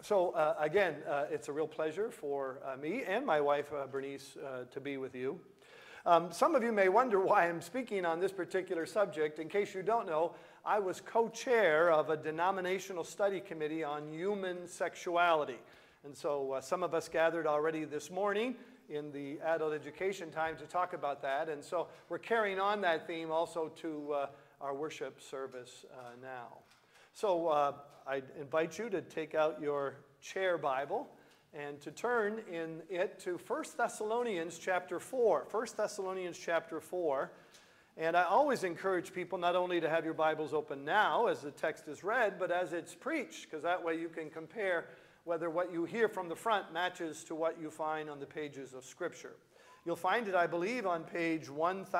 Again, it's a real pleasure for me and my wife, Bernice, to be with you. Some of you may wonder why I'm speaking on this particular subject. In case you don't know, I was co-chair of a denominational study committee on human sexuality. And so some of us gathered already this morning in the adult education time to talk about that. And so we're carrying on that theme also to our worship service now. So I invite you to take out your chair Bible and to turn in it to 1 Thessalonians chapter 4. 1 Thessalonians chapter 4. And I always encourage people not only to have your Bibles open now as the text is read, but as it's preached, because that way you can compare whether what you hear from the front matches to what you find on the pages of Scripture. You'll find it, I believe, on page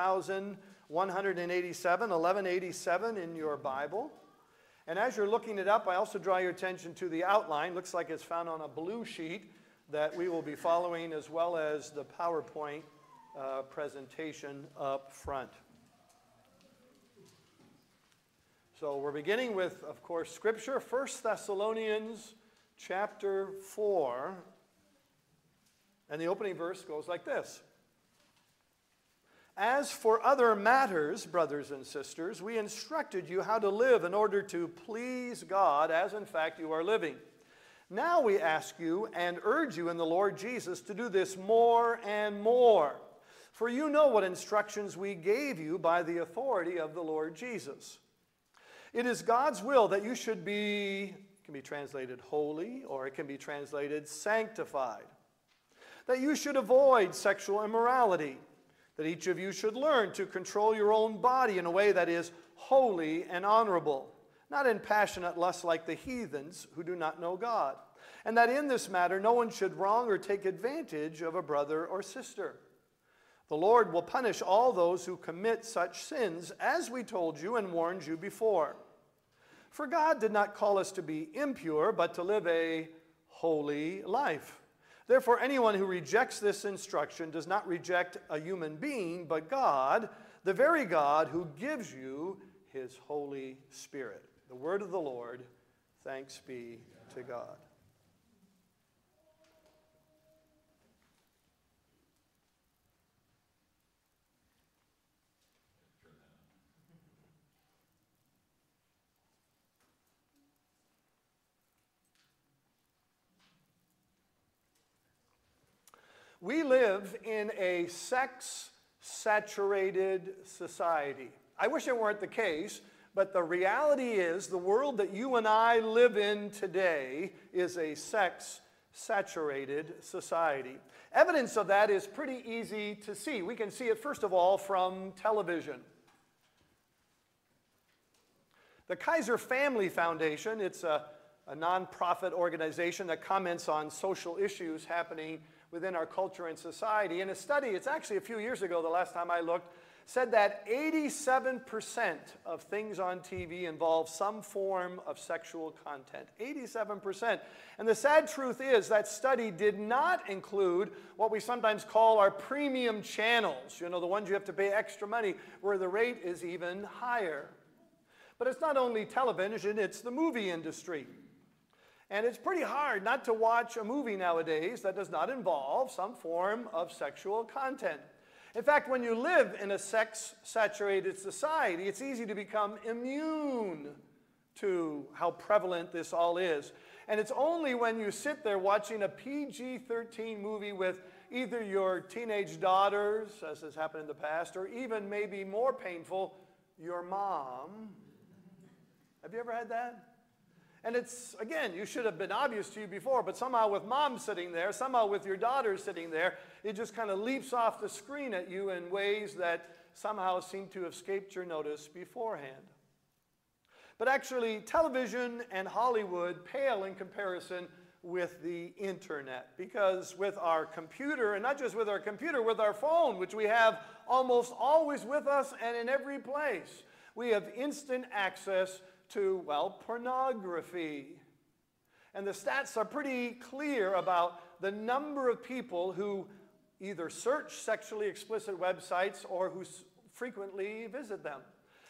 1187, 1187 in your Bible. And as you're looking it up, I also draw your attention to the outline. Looks like it's found on a blue sheet that we will be following, as well as the PowerPoint presentation up front. So we're beginning with, of course, Scripture, 1 Thessalonians chapter 4. And the opening verse goes like this. As for other matters, brothers and sisters, we instructed you how to live in order to please God, as in fact you are living. Now we ask you and urge you in the Lord Jesus to do this more and more. For you know what instructions we gave you by the authority of the Lord Jesus. It is God's will that you should be, it can be translated holy, or it can be translated sanctified. That you should avoid sexual immorality. That each of you should learn to control your own body in a way that is holy and honorable, not in passionate lust like the heathens who do not know God, and that in this matter no one should wrong or take advantage of a brother or sister. The Lord will punish all those who commit such sins, as we told you and warned you before. For God did not call us to be impure, but to live a holy life. Therefore, anyone who rejects this instruction does not reject a human being, but God, the very God who gives you his Holy Spirit. The word of the Lord, thanks be to God. We live in a sex-saturated society. I wish it weren't the case, but the reality is the world that you and I live in today is a sex-saturated society. Evidence of that is pretty easy to see. We can see it, first of all, from television. The Kaiser Family Foundation, it's a nonprofit organization that comments on social issues happening within our culture and society. In a study, it's actually a few years ago, the last time I looked, said that 87% of things on TV involve some form of sexual content. 87%. And the sad truth is that study did not include what we sometimes call our premium channels, you know, the ones you have to pay extra money, where the rate is even higher. But it's not only television, it's the movie industry. And it's pretty hard not to watch a movie nowadays that does not involve some form of sexual content. In fact, when you live in a sex-saturated society, it's easy to become immune to how prevalent this all is. And it's only when you sit there watching a PG-13 movie with either your teenage daughters, as has happened in the past, or even maybe more painful, your mom. Have you ever had that? And it's, again, you should have been obvious to you before, but somehow with mom sitting there, somehow with your daughter sitting there, it just kind of leaps off the screen at you in ways that somehow seem to have escaped your notice beforehand. But actually, television and Hollywood pale in comparison with the internet, because with our computer, and not just with our computer, with our phone, which we have almost always with us and in every place, we have instant access to, well, pornography. And the stats are pretty clear about the number of people who either search sexually explicit websites or who frequently visit them.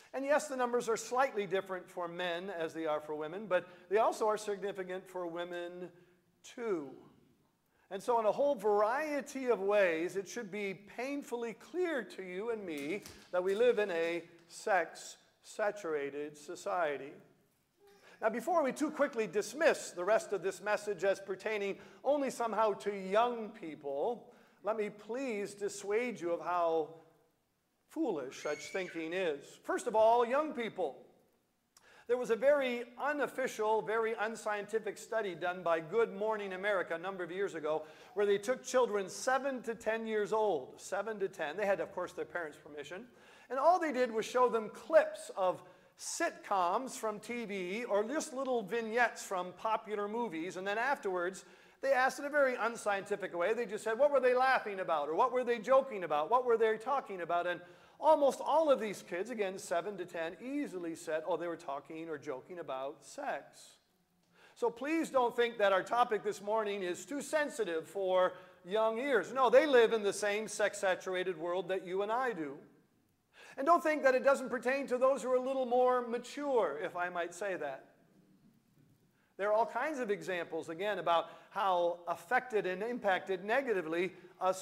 And yes, the numbers are slightly different for men as they are for women, but they also are significant for women too. And so in a whole variety of ways, it should be painfully clear to you and me that we live in a sex-saturated society. Now, before we too quickly dismiss the rest of this message as pertaining only somehow to young people, let me please dissuade you of how foolish such thinking is. First of all, young people. There was a very unofficial, very unscientific study done by Good Morning America a number of years ago where they took children 7 to 10 years old, 7 to 10. They had, of course, their parents' permission. And all they did was show them clips of sitcoms from TV or just little vignettes from popular movies. And then afterwards, they asked in a very unscientific way, they just said, what were they laughing about? Or what were they joking about? What were they talking about? And almost all of these kids, again, 7 to 10, easily said, oh, they were talking or joking about sex. So please don't think that our topic this morning is too sensitive for young ears. No, they live in the same sex-saturated world that you and I do. And don't think that it doesn't pertain to those who are a little more mature, if I might say that. There are all kinds of examples, again, about how affected and impacted negatively us